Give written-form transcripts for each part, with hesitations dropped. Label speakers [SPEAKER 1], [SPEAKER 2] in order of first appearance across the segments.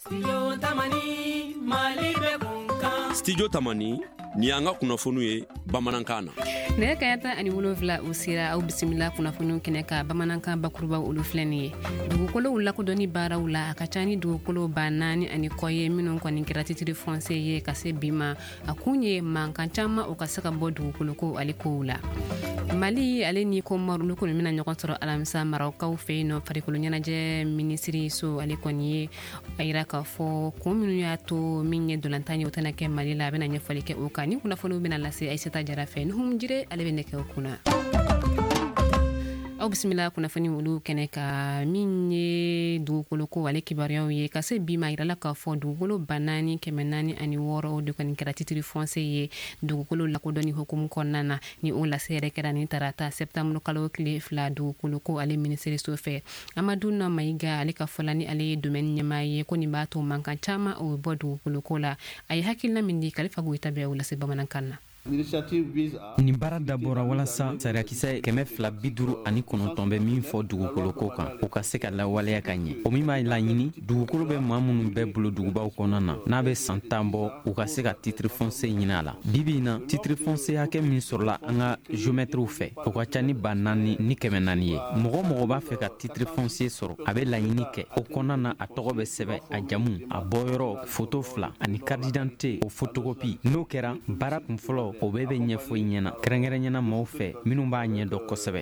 [SPEAKER 1] Studio Tamani ni anga kunnafoniw ye bamanankan na.
[SPEAKER 2] Ne kayata ani wolofila o sera aw bisimila kunnafoniw kɛnɛ ka bamanankan bakuruba olu filɛ nin ye. Dugukolo lakodɔnni baaraw la a ka ca ni dugukolo ba 4 ani kɔ ye minnu kɔni kɛra titre foncier ye ka se bi ma a kun ye mankan caman o ka se ka bɔ dugukolo ko ale kow la. Mali ale ni ko marulu kɔni mina ɲɔgɔn sɔrɔ alamisa marakaw fɛ yen nɔ farikolo ɲɛnajɛ minisiri so ale kɔni ye a yira k'a fɔ kun minnu y'a to min ye dolantan ye o tɛna kɛ Mali la a bɛna ɲɛfɔli kɛ o kan ni kunnafoniw bɛna lase Aissata Jara fɛ Nuhum Jire ale bɛ nɛgɛ o kunna. Aw bisimila kunnafoni olu kɛnɛ ka min ye dugukolo ko ale kibaruyaw ye ka se bi ma yirala k'a fɔ dugukolo ba 4,406 o de kɔni kɛra titre foncier ye dugukolo lakodɔnni hukumu kɔnɔna na ni o lase yɛrɛ kɛra ni tarata septembre kalo tile 2 dugukolo ko ale minisiri so fɛ Amadu Mayiga ale ka fɔla ni ale ye domaine ɲɛmaa ye ko nin b'a to mankan caman o bɛ bɔ dugukolo ko la a ye hakilina min di Kalifa Goyita bɛ o lase bamanankan na.
[SPEAKER 3] Ni baara dabɔra walasa sariyakisɛ 259 bɛ min fɔ dugukolo ko kan o ka se ka lawaleya ka ɲɛ o min b'a laɲini dugukolo bɛ maa minnu bɛɛ bolo dugubaw kɔnɔna na n'a bɛ san 10 bɔ u ka se ka titre foncier ɲini a la bibi in na titre foncier hakɛ min sɔrɔla an ka géomètres fɛ o ka ca ni ba 4 ni 400 ye mɔgɔ b'a fɛ ka titre foncier sɔrɔ a bɛ laɲini kɛ o kɔnɔna na a tɔgɔ bɛ sɛbɛn a jamu a bɔyɔrɔ photo 2 ani carte d'identité o photocopie n'o kɛra baara kun fɔlɔ o bɛɛ bɛ ɲɛfɔ i ɲɛna kɛrɛnkɛrɛnyana maaw fɛ minnu b'a ɲɛdɔn kosɛbɛ.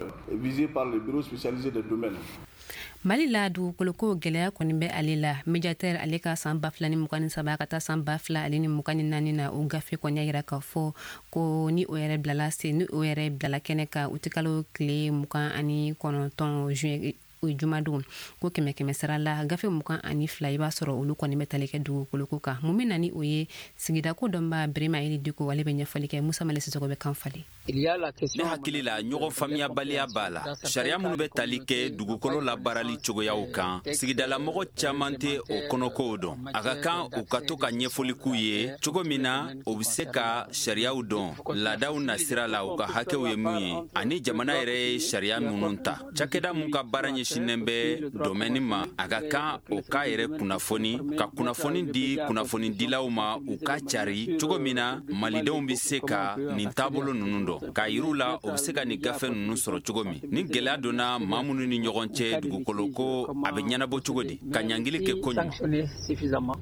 [SPEAKER 2] Mali la dugukolo ko gɛlɛya kɔni bɛ ale la médiateur ale ka san 2023 ka taa san 2024 na o gafe kɔni y'a yira k'a fɔ ko ni o yɛrɛ bilala kɛnɛ ka u tɛ kalo tile 29 juin jumadon ko kɛmɛ sara la gafe 22 i b'a sɔrɔ olu kɔni bɛ tali kɛ dugukolo ko kan mun bɛ na ni o ye sigida ko dɔnba Birima Eli Diko ale bɛ ɲɛfɔli kɛ Musa Male Sisoko bɛ kan fali.
[SPEAKER 1] Ne hakili la ɲɔgɔn faamuyabaliya b'a la sariya minnu bɛ tali kɛ dugukolo la baarali cogoyaw kan sigidala mɔgɔ caman tɛ o kɔnɔkow dɔn a ka kan u ka to ka ɲɛfɔli k'u ye cogo min na o bɛ se ka sariyaw dɔn laadaw na sira la u ka hakɛw ye min ye ani jamana yɛrɛ ye sariya minnu ta cakɛda mun ka baara ɲɛsinnen bɛ domaine ma a ka kan o k'a yɛrɛ kunnafoni ka kunnafoni di kunnafonidilaw ma u ka cari cogo min na malidenw bɛ se ka nin taabolo ninnu dɔn k'a yir'u la o bɛ se ka nin gafe ninnu sɔrɔ cogo min ni gɛlɛya donna maa minnu ni ɲɔgɔn cɛ dugukolo ko a bɛ ɲɛnabɔ cogo di ka ɲangili kɛ ko ɲuman.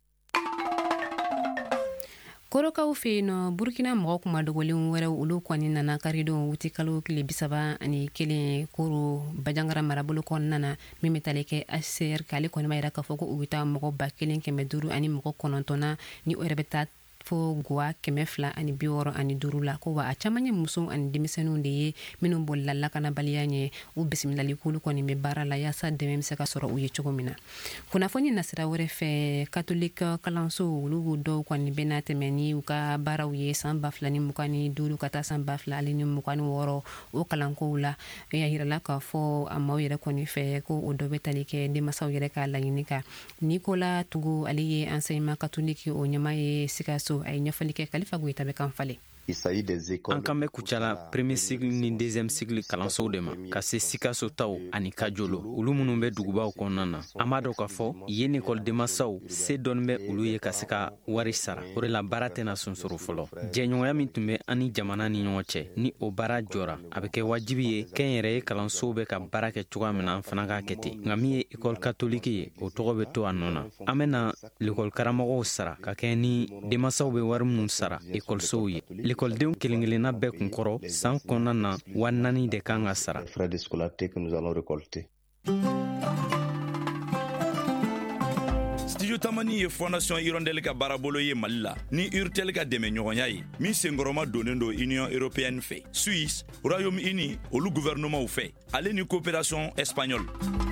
[SPEAKER 2] Korokaw fɛ yen nɔ Burkina mɔgɔ kuma dogolen wɛrɛw olu kɔni nana karidon wuti kalo tile 31 koro Bajangara marabolo kɔnɔna na min bɛ tali kɛ HCR k'ale kɔni b'a yira k'a fɔ ko u bɛ taa mɔgɔ 1500 ani mɔgɔ 9 ni o yɛrɛ bɛ taa fo Goa 265 la ko wa a caman ye muso ani denmisɛnninw de ye minnu bolila lakanabaliya ɲɛ u bisimilali k'olu kɔni bɛ baara la yaasa dɛmɛ bɛ se ka sɔrɔ u ye cogo min na kunnafoni nasira wɛrɛ fɛ catholique kalanso olu dɔw kɔni bɛ na tɛmɛ ni u ka baaraw ye san 2025 ka taa san 2026 o kalankow la y'a yirala k'a fɔ a maaw yɛrɛ kɔni fɛ ko o dɔ bɛ tali kɛ denmasaw yɛrɛ ka laɲini kan Nicolas Tugu ale ye enseignement catholique o ɲɛma ye Sikaso a ye ɲɛfɔli kɛ Kalifa Goyita bɛ kan fale.
[SPEAKER 3] An kan bɛ kucala premier cycle ni deuxième cycle kalansow de ma ka se Sikaso taw ani Kajolo olu minnu bɛ dugubaw kɔnɔna na an b'a dɔn k'a fɔ yen école denmasaw se dɔɔni bɛ olu ye ka se ka wari sara o de la baara tɛna sonsoro fɔlɔ jɛɲɔgɔnya min tun bɛ ani jamana ni ɲɔgɔn cɛ ni o baara jɔra a bɛ kɛ wajibi ye kɛnyɛrɛye kalansow bɛ ka baara kɛ cogoya min na an fana k'a kɛ ten nka min ye école catholique ye o tɔgɔ bɛ to a nɔ na an bɛna l'école karamɔgɔw sara ka kɛ ni denmasaw bɛ wari minnu sara écolesow ye l'écoledenw kelen-kelenna bɛɛ kun kɔrɔ san kɔnɔna na 4,000 de kan ka sara.
[SPEAKER 4] Studio Tamani ye Fondation Hirondelle ka baarabolo ye Mali la ni URTEL ka dɛmɛɲɔgɔnya ye min senkɔrɔma donnen do Union européenne fɛ Suisse Royaume-Uni olu gouvernement fɛ ale ni coopération espagnole.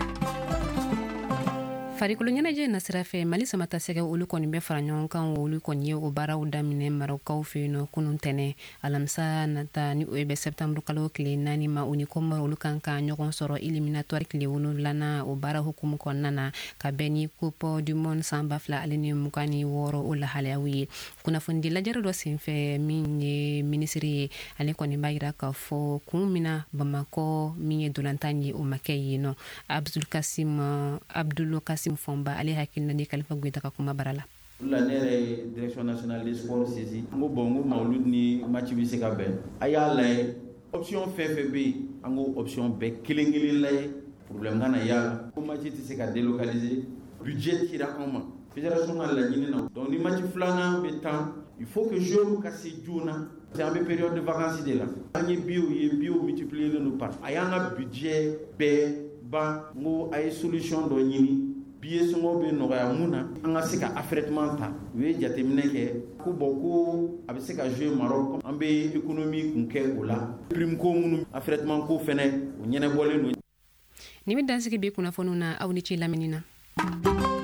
[SPEAKER 2] Farikolo ɲɛnajɛ nasira fɛ Mali samata sɛgɛ olu kɔni bɛ fara ɲɔgɔn kan olu kɔni ye o baaraw daminɛ Marɔkaw fɛ yen nɔ kunun tɛnɛ alamisa nata ni o bɛ septembre kalo tile 4 ma o ni Comore olu kan ka ɲɔgɔn sɔrɔ éliminatoire tile 7 o baara hukumu kɔnɔna na ka bɛn ni Coupe du Monde san 2026 o lahalayaw ye kunnafoni lajɛrɛ dɔ senfɛ min ye minisiri ye ale kɔni b'a yira k'a fɔ kun mina Bamakɔ min ye dolantan ye o ma kɛ yen nɔ Abdul Kasim Kasim Fomba ale hakilina ni Kalifa Goita ka kuma barala.
[SPEAKER 5] La nere direction nationale des sports saisie ngo bongo maulud ni match bi se ka ben aya lay option FFB ngo option be kilingili lay problème ngana ya ko match ti se ka délocaliser budget tira comment fédération la ñini na donc ni match flana be temps il faut que joueur ka se jouna c'est en période de vacances de là ni bio multiplier le nous par aya na budget be ba ngo ay solution do ñini biye songo be nogaya muna anga sika affrètement ta we jatemine ke ku boko abe sika jouer Maroc ambe économie kunke ola prime ko munu affrètement ko fene o nyene bolé no
[SPEAKER 2] ni mi dansike be kuna fonuna awni ci laminina